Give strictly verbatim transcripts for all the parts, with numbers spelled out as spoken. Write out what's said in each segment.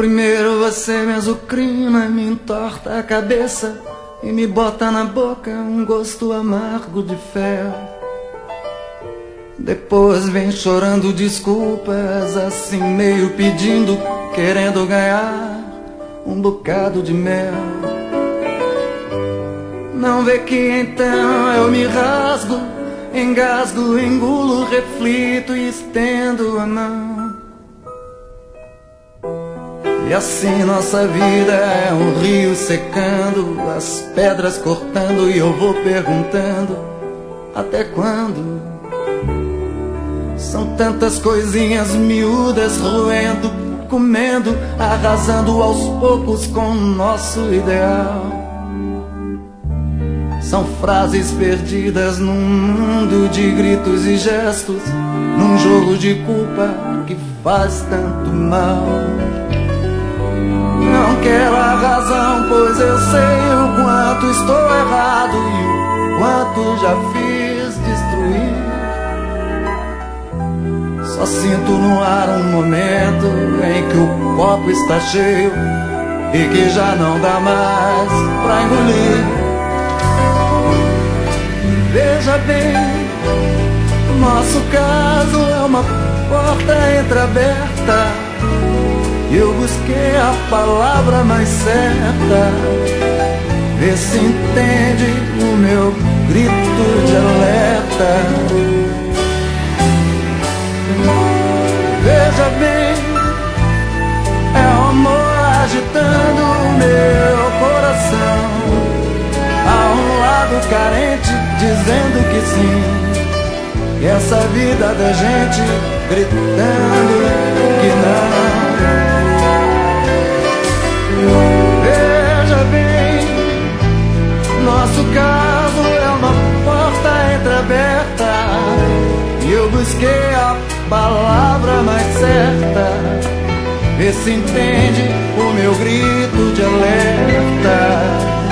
Primeiro você me azucrina, me entorta a cabeça e me bota na boca um gosto amargo de fel. Depois vem chorando desculpas, assim meio pedindo, querendo ganhar um bocado de mel. Não vê que então eu me rasgo, engasgo, engulo, reflito e estendo a mão. E assim nossa vida é um rio secando, as pedras cortando e eu vou perguntando: até quando? São tantas coisinhas miúdas roendo, comendo, arrasando aos poucos com o nosso ideal. São frases perdidas num mundo de gritos e gestos, num jogo de culpa que faz tanto mal. Não quero a razão, pois eu sei o quanto estou errado e o quanto já fiz destruir. Só sinto no ar um momento em que o copo está cheio e que já não dá mais pra engolir. Veja bem, nosso caso é uma porta entreaberta. Eu busquei a palavra mais certa. Vê se entende o meu grito de alerta. Veja bem, é o amor agitando o meu coração. Há um lado carente dizendo que sim, e essa vida da gente gritando que não. Veja bem, nosso caso é uma porta entreaberta e eu busquei a palavra mais certa. Vê se entende o meu grito de alerta.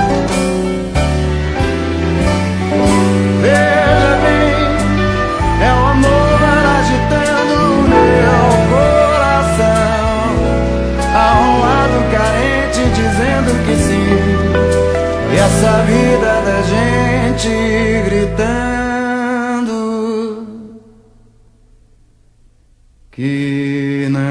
Veja bem, é o amor agitando o meu coração. Há um lado carente dizendo que sim, e essa vida da gente gritando que não.